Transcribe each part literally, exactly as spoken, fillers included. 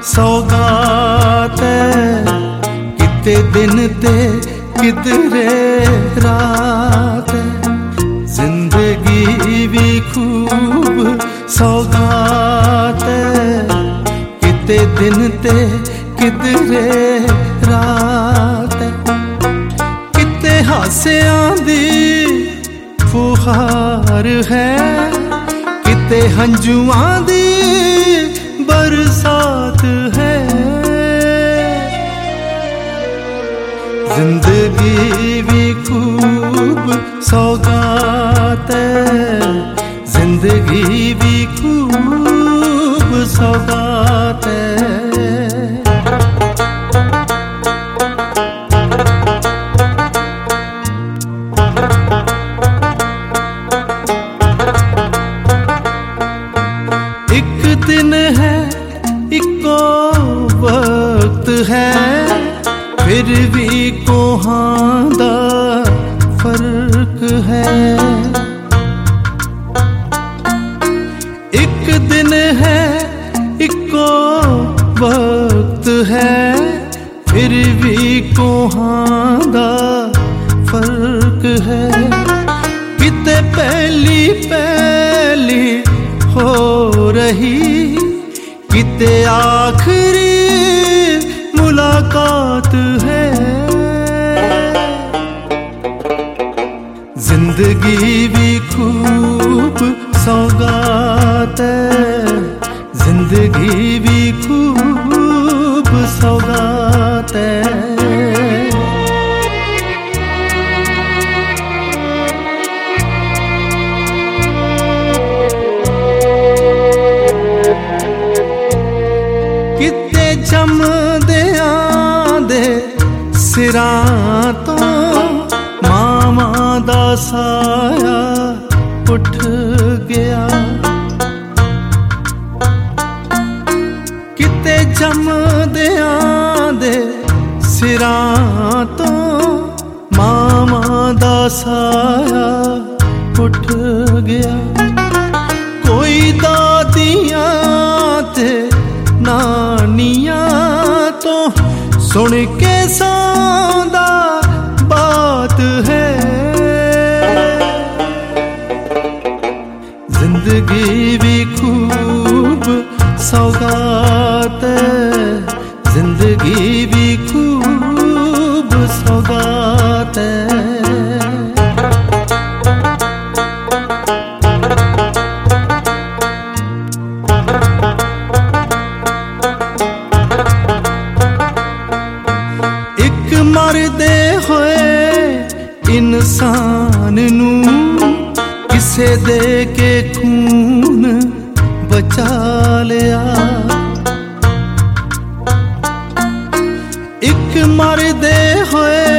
सौगात है, किते दिन ते किधरे रात है। जिंदगी भी खूब सौगात है, किते दिन ते किधरे रात है। किते हासियां दी फुहार है, किते हंजुआं दी बरसात है। जिंदगी भी खूब सौगात है, जिंदगी भी खूब सौगात है। एक दिन है इको वक्त है, फिर भी कोहां दा फर्क है। एक दिन है इको वक्त है, फिर भी कोहां दा फर्क है। किते पहली पहली हो रही, किते आखिरी मुलाकात है। जिंदगी भी खूब सौगात है, जिंदगी भी खूब सौगात है। किते जमदियां दे सिरां तो मामा दा साया उठ गया। किते जमदियां दे सिरां तो मामा दा साया उठ गया। कोई दादियां ते नानियां तो सुन के सौंदा बात है। जिंदगी भी खूब सौगात है, जिंदगी भी खूब सौगात है। मरदे होए इंसान नू किसे दे के खून बचा लिया। एक मरदे होए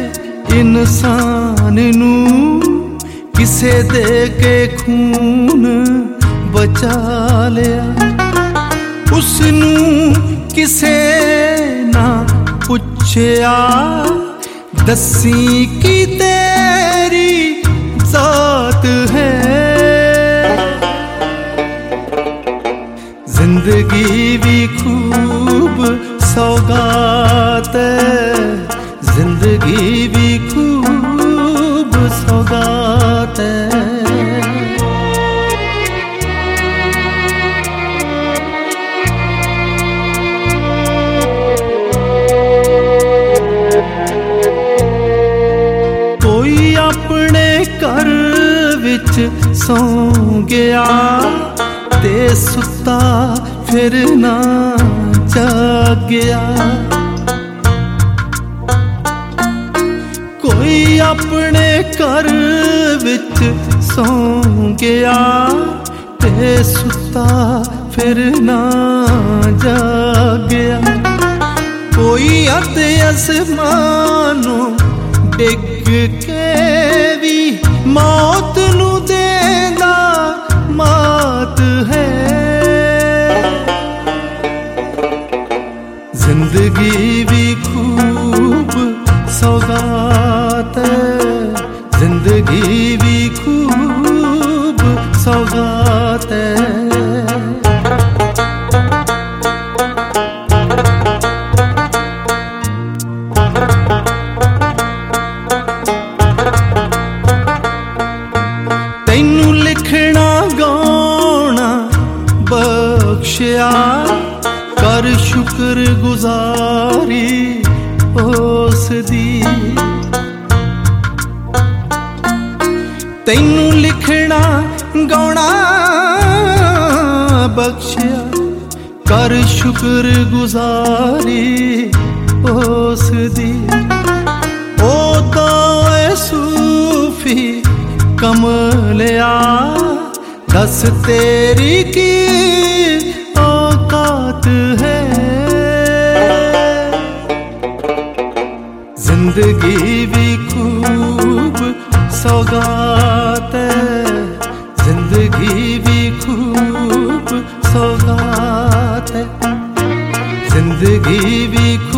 इंसान नू किसे दे के खून बचा लिया। उसनू किसे ना पुछया, दसी की तेरी जात है। जिंदगी भी खूब सौगात है, जिंदगी भी खूब सौगात है। अपने घर विच सौ गया ते सुता फिर ना जागया। कोई अपने घर विच सौ गया ते सुता फिर ना जागया। कोई अते आसमानों डिग के भी मौत नू देंदा मात है। जिंदगी भी खूब सौगात है, जिंदगी भी खूब सौगात है। शुक्र गुजारी उस दी। तैनू लिखना गाना बख्शिया कर शुक्र गुजारी उस दी। ओ तो ए सूफी कमलिया दस तेरी की औकात है। जिंदगी भी खूब सौगात है, जिंदगी भी खूब सौगात है, जिंदगी भी